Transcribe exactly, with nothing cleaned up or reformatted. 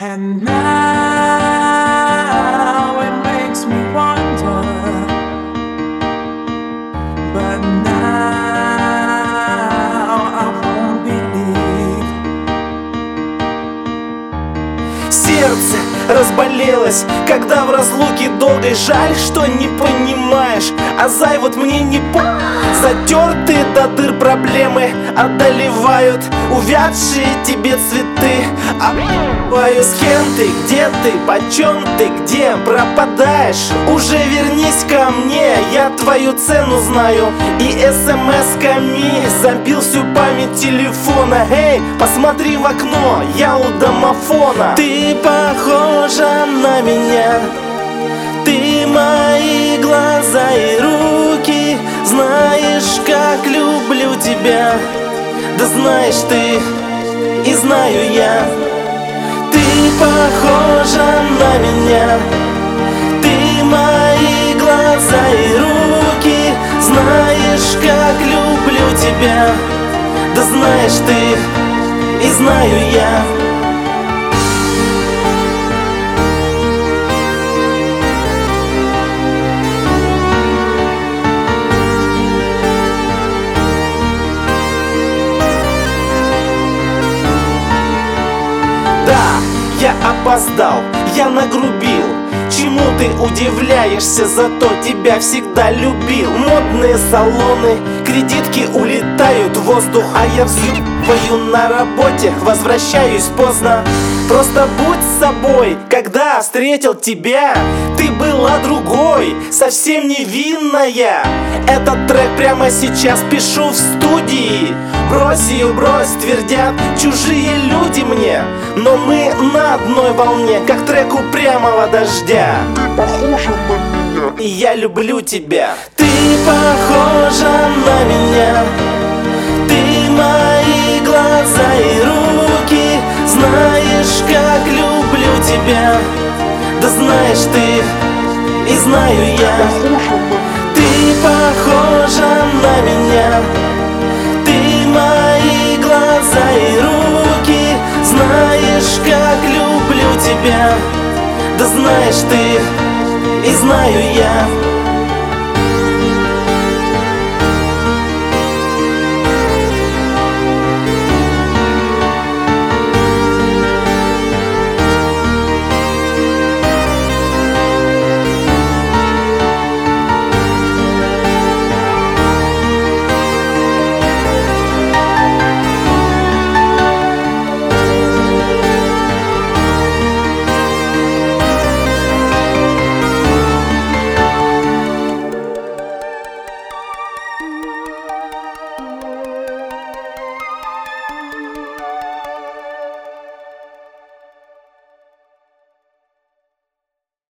And now it makes me wonder, but now I won't believe. Сердце разболелось, когда в разлуке долгой. Жаль, что не понимаешь, а зай вот мне не по... Затертые до дыр проблемы одолевают увядшие тебе цветы. Обваю, с кем ты, где ты, почем ты, где пропадаешь? Уже вернись ко мне, я твою цену знаю. И смс-ками забил всю память телефона. Эй, посмотри в окно, я у домофона. Ты похожа на меня, ты мои глаза и руки. Знаешь, как люблю тебя, да знаешь ты, и знаю я. Ты похожа на меня, ты мои глаза и руки. Знаешь, как люблю тебя, да знаешь ты, и знаю я. Я опоздал, я нагрубил. Чему ты удивляешься, зато тебя всегда любил. Модные салоны, кредитки улетают в воздух, а я взвываю на работе, возвращаюсь поздно. Просто будь собой, когда встретил тебя, ты была другой, совсем невинная. Этот трек прямо сейчас пишу в студии. Брось ее, брось, твердят чужие люди мне, но мы на одной волне, как трек упрямого дождя. Ты похожа на меня, и я люблю тебя. Ты похожа на меня, ты мои глаза и руки. Знаешь, как люблю тебя, да знаешь ты, и знаю я. Ты похожа на меня, ты мои глаза и руки. Знаешь, как люблю тебя, да знаешь ты, и знаю я.